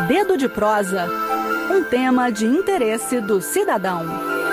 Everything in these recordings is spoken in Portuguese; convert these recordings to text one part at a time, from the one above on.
Dedo de prosa. Um tema de interesse do cidadão.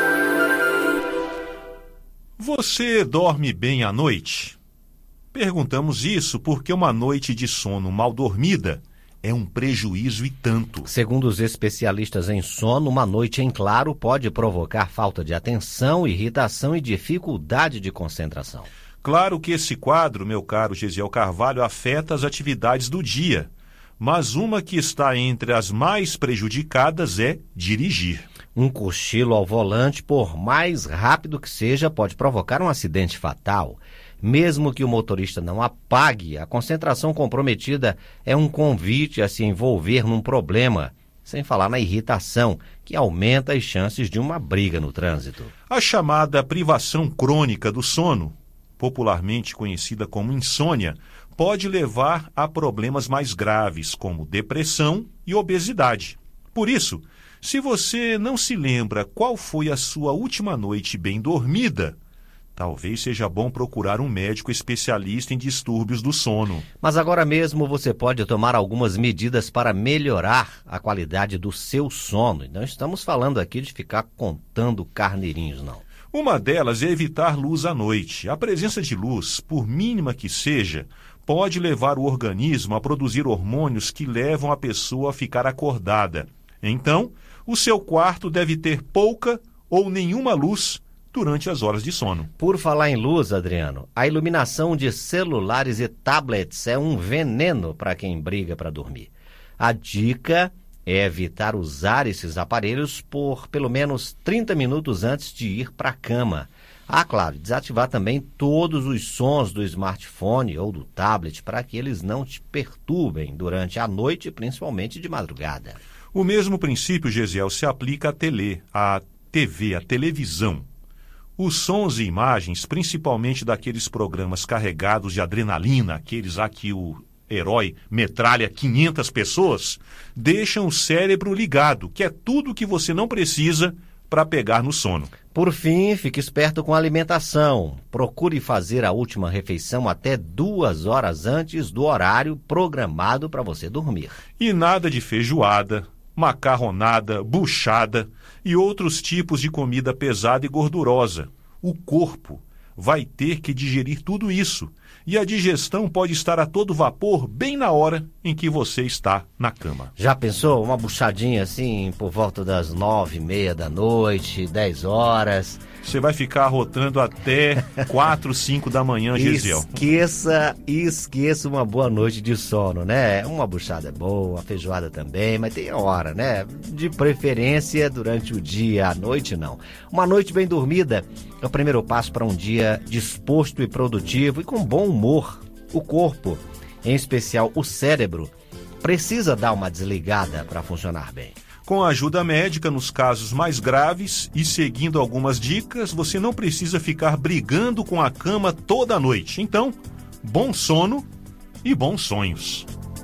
Você dorme bem à noite? Perguntamos isso porque uma noite de sono mal dormida é um prejuízo e tanto. Segundo os especialistas em sono, uma noite em claro pode provocar falta de atenção, irritação e dificuldade de concentração. Claro que esse quadro, meu caro Gesiel Carvalho, afeta as atividades do dia, mas uma que está entre as mais prejudicadas é dirigir. Um cochilo ao volante, por mais rápido que seja, pode provocar um acidente fatal. Mesmo que o motorista não apague, a concentração comprometida é um convite a se envolver num problema, sem falar na irritação, que aumenta as chances de uma briga no trânsito. A chamada privação crônica do sono, popularmente conhecida como insônia, pode levar a problemas mais graves, como depressão e obesidade. Por isso, se você não se lembra qual foi a sua última noite bem dormida, talvez seja bom procurar um médico especialista em distúrbios do sono. Mas agora mesmo você pode tomar algumas medidas para melhorar a qualidade do seu sono. E não estamos falando aqui de ficar contando carneirinhos, não. Uma delas é evitar luz à noite. A presença de luz, por mínima que seja, pode levar o organismo a produzir hormônios que levam a pessoa a ficar acordada. Então, o seu quarto deve ter pouca ou nenhuma luz durante as horas de sono. Por falar em luz, Adriano, a iluminação de celulares e tablets é um veneno para quem briga para dormir. A dica é evitar usar esses aparelhos por pelo menos 30 minutos antes de ir para a cama. Claro, desativar também todos os sons do smartphone ou do tablet para que eles não te perturbem durante a noite, principalmente de madrugada. O mesmo princípio, Gesiel, se aplica à TV, à televisão. Os sons e imagens, principalmente daqueles programas carregados de adrenalina, aqueles a que o herói metralha 500 pessoas, deixam o cérebro ligado, que é tudo que você não precisa para pegar no sono. Por fim, fique esperto com a alimentação. Procure fazer a última refeição até 2 horas antes do horário programado para você dormir. E nada de feijoada, macarronada, buchada e outros tipos de comida pesada e gordurosa. O corpo vai ter que digerir tudo isso e a digestão pode estar a todo vapor bem na hora em que você está na cama. Já pensou uma buchadinha assim por volta das 9h30 da noite, 10 horas? Você vai ficar arrotando até 4, 5 da manhã, Gesiel. Esqueça uma boa noite de sono, né? Uma buchada é boa, a feijoada também, mas tem hora, né? De preferência durante o dia, à noite não. Uma noite bem dormida é o primeiro passo para um dia disposto e produtivo e com bom humor. O corpo, em especial o cérebro, precisa dar uma desligada para funcionar bem. Com a ajuda médica nos casos mais graves e seguindo algumas dicas, você não precisa ficar brigando com a cama toda a noite. Então, bom sono e bons sonhos.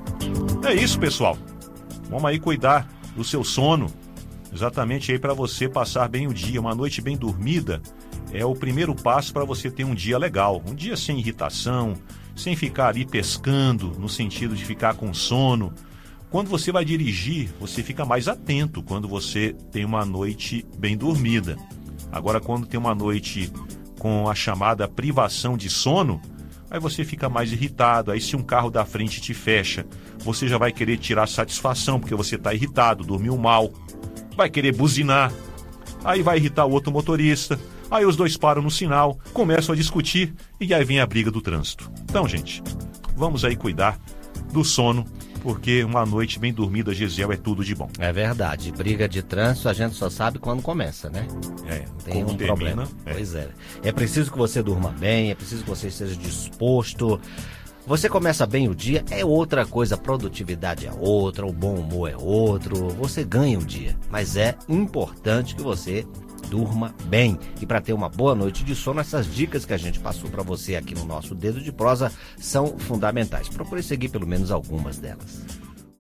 É isso, pessoal. Vamos aí cuidar do seu sono. Exatamente aí para você passar bem o dia. Uma noite bem dormida é o primeiro passo para você ter um dia legal. Um dia sem irritação, sem ficar ali pescando, no sentido de ficar com sono. Quando você vai dirigir, você fica mais atento quando você tem uma noite bem dormida. Agora, quando tem uma noite com a chamada privação de sono, aí você fica mais irritado. Aí se um carro da frente te fecha, você já vai querer tirar satisfação porque você está irritado, dormiu mal. Vai querer buzinar. Aí vai irritar o outro motorista. Aí os dois param no sinal, começam a discutir e aí vem a briga do trânsito. Então, gente, vamos aí cuidar do sono, porque uma noite bem dormida, Gesiel, é tudo de bom. É verdade. Briga de trânsito a gente só sabe quando começa, né? Tem um problema. Pois é. É preciso que você durma bem, é preciso que você esteja disposto. Você começa bem o dia, é outra coisa, a produtividade é outra, o bom humor é outro, você ganha o dia. Mas é importante que você durma bem. E para ter uma boa noite de sono, essas dicas que a gente passou para você aqui no nosso Dedo de Prosa são fundamentais. Procure seguir pelo menos algumas delas.